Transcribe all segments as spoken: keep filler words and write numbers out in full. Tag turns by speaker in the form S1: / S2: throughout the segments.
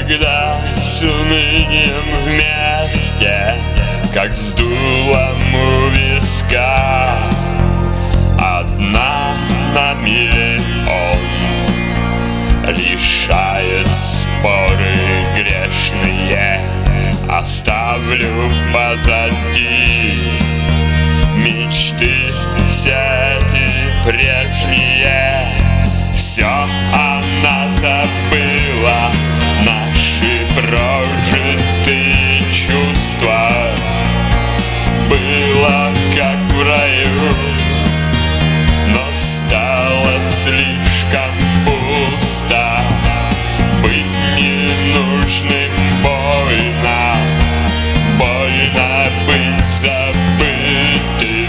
S1: когда с унынием вместе, как с дулом у виска, одна на миллион решает споры грешные. Оставлю позади мечты все эти прежние. Все она забыла, наши прожитые чувства. Было как в раю, но стало слишком пусто. Быть ненужным больно, больно быть забытым,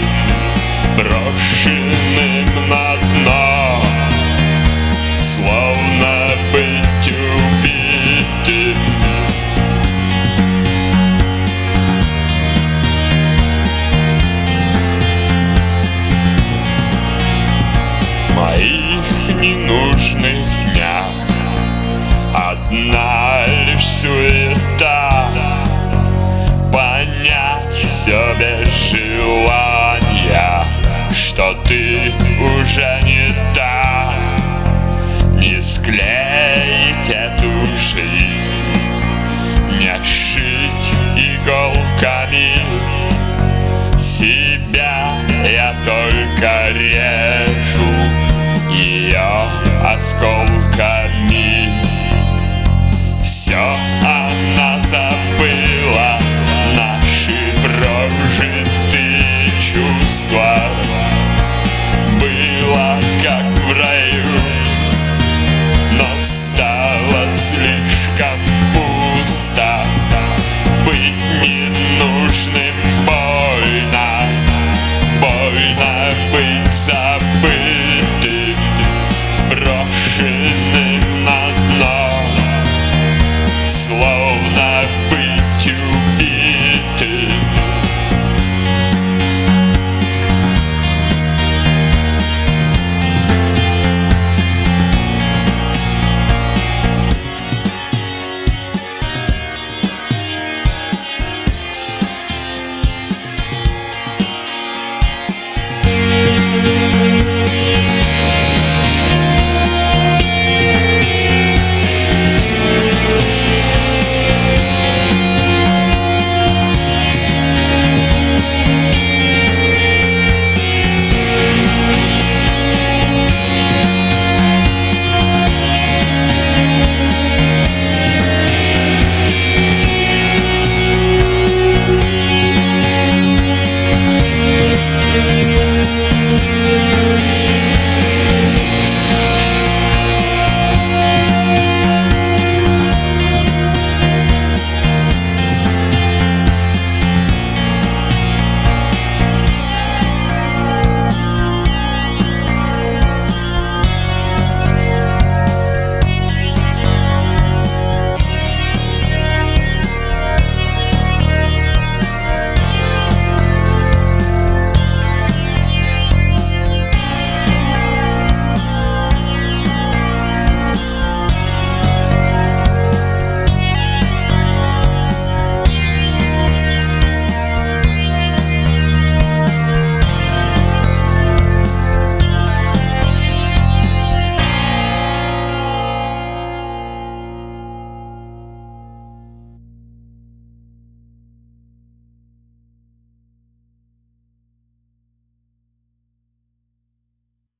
S1: брошенным на дно, словно быть убитым. В моих ненужных днях одна лишь суета, понять все без желания, что ты уже не та. Не склеить